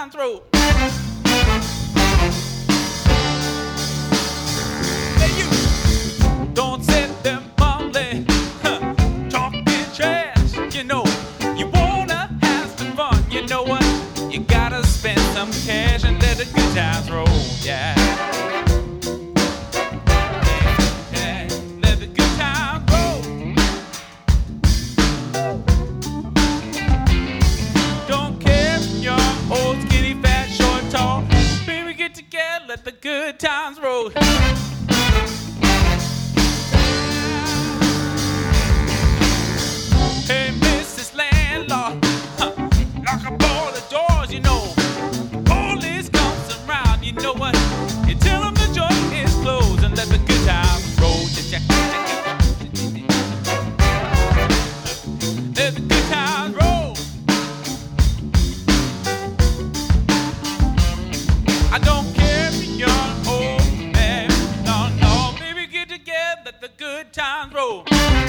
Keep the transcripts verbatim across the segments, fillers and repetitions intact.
times roll. Hey, you don't sit there mumbling, huh, talking trash. You know you wanna have some fun. You know what? You gotta spend some cash and let the good times roll. Yeah. Yeah, let the good times roll. Don't care if you're old, skinny, fat, short, tall. Baby, get together, let the good times roll. Hey, Missus Landlord, huh, lock up all the doors, you know. Police comes around, you know what? You tell them the joint is closed and let the good times roll. Let the good times roll. I don't care if you're an old man, no, no. Baby, get together, let the good times roll.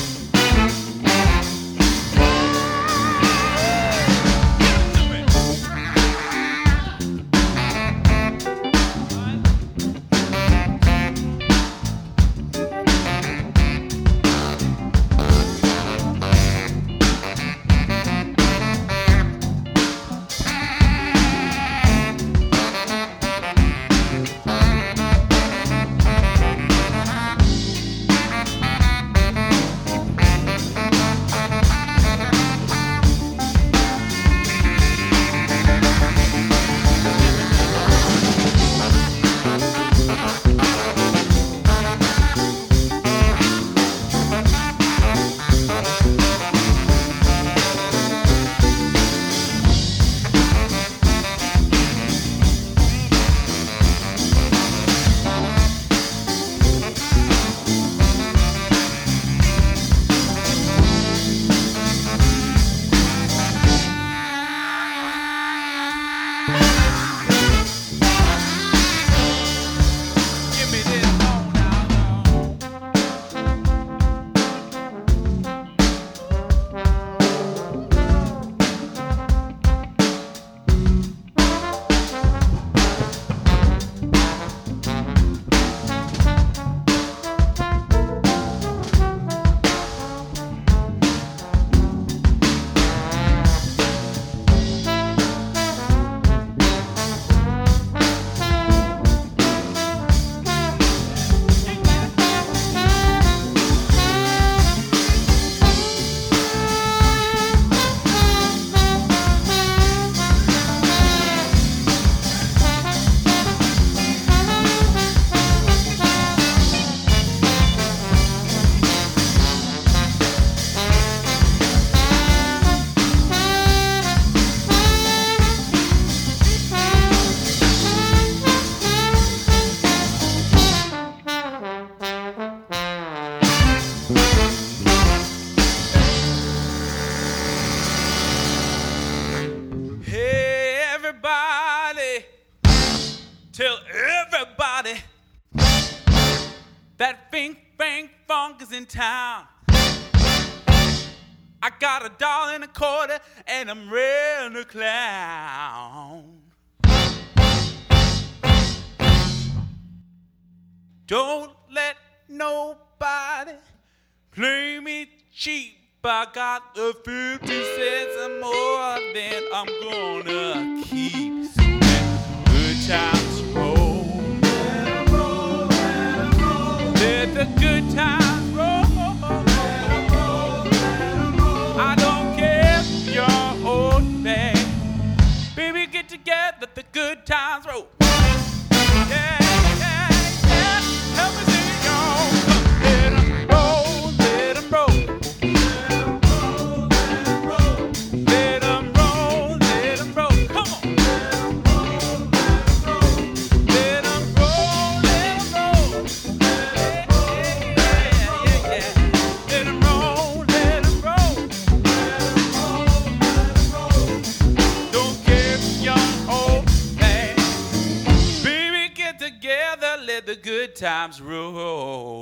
Tell everybody that Fink Frank Funk is in town. I got a dollar and a quarter and I'm ready to clown. Don't let nobody play me cheap. I got the fifty cents and more than I'm gonna keep. So let good times roll. Let 'em roll, let 'em roll. Let the good times roll. Let 'em roll, let 'em roll. I don't care if you're old man. Baby, get together, let the good times roll. Yeah, yeah, yeah. Help me sing it, y'all. Let 'em roll, let 'em roll. Let the good times roll.